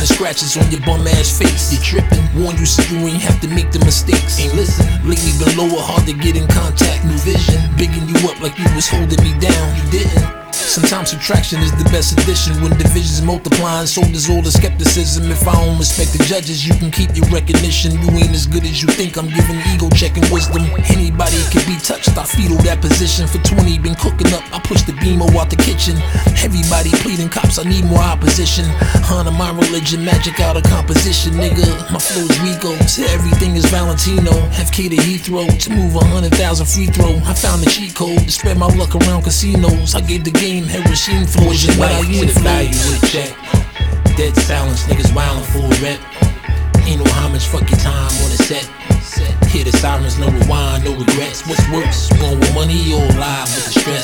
the scratches on your bum ass face. You tripping, warn you so you ain't have to make the mistakes. Ain't listen, lately been lower, hard to get in contact. New vision, bigging you up like you was holding me down. You didn't. Sometimes subtraction is the best addition. When division's multiplying, so does all the skepticism. If I don't respect the judges, you can keep your recognition. You ain't as good as you think, I'm giving ego checking wisdom. Anybody can be touched, I fetal that position. For 20, been cooking up, I push the BMO out the kitchen. Everybody pleading cops, I need more opposition. Honor my religion, magic out of composition, nigga. My flow's Rico, to everything is Valentino. FK to Heathrow, to move 100,000 free throw. I found the cheat code to spread my luck around casinos. I gave the game heroin flows, your life to the value with a check. Dead silence, niggas wildin' for a rep. Ain't no homage, fuck your time on the set. Hear the sirens, no rewind, no regrets. What's worse, going with money or live with the stress?